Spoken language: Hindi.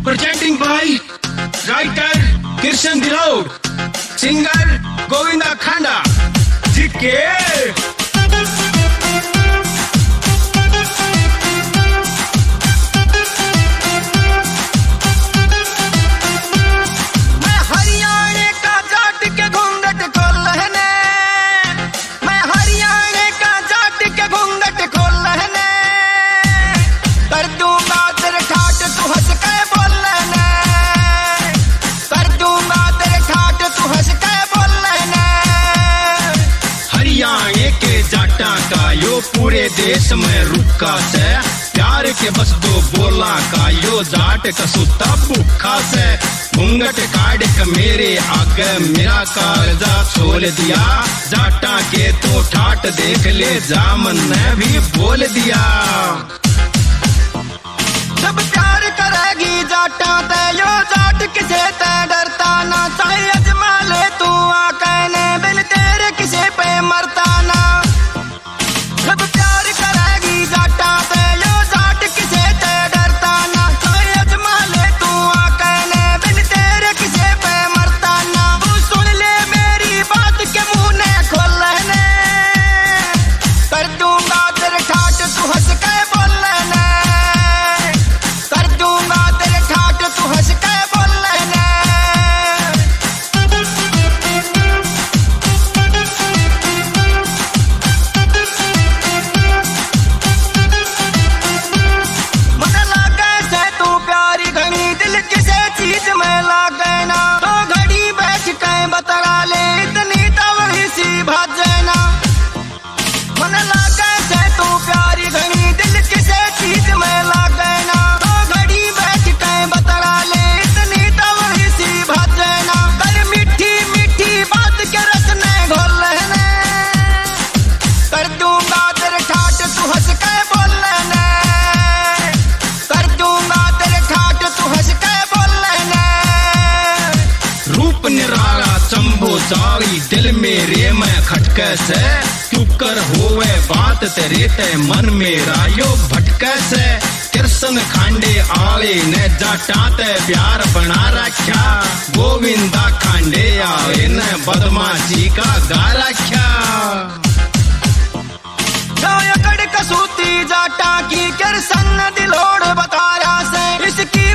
presenting by writer Kirshan Dilod, singer Govinda Khanda. GK. पूरे देश में रुका से प्यार के बस दो बोला का यो जाट कसूता भूखा से घूंघट काट के मेरे आगे मेरा कागजा छोल दिया जाटा के तो ठाट देख ले जामन ने भी बोल दिया जब प्यार करेगी जाटा ते यो जाट किसे ते डरता ना चाहे अजमा ले तू आ कहने बिन तेरे किसे पे मरता ना जब प्यार करेगी जाटा ते यो जाट किसे ते डरता ना चाहे अजमा ले तू आ कहने बिन तेरे किसे पे मरता ना तू सुन ले मेरी बात के मुंह ने खोल लेने कर दूंगा तेरे ठाट तू हंस के बोल लेने कर दूंगा तेरे ठाट तू हंस के बोल लेने चीज में लागे ना तो घड़ी बैठ के बतरा ले इतनी तवड़ी सी भाजे ना मन लागे से तू प्यारी घनी दिल किसे चीज में लागे ना तो घड़ी बैठ के बतरा ले इतनी तवड़ी सी भाजे ना कर मीठी मीठी बात के रस ने घोल लेने कर दूंगा तेरे ठाट तू हंस के बोल लेने कर दूंगा तेरे ठाट तू हंस के निराला चंबो जावी दिल मेरे में खटके से तू कर होवे बात तेरे ते मन मेरा यो भटके से कृष्ण खांडे आले ने जाटा ते प्यार बना रखा गोविंदा खांडे आले ने बदमाशी का गा रखा कड़ कसूती जाटा की कृष्ण दिलोड़ बताया से इसकी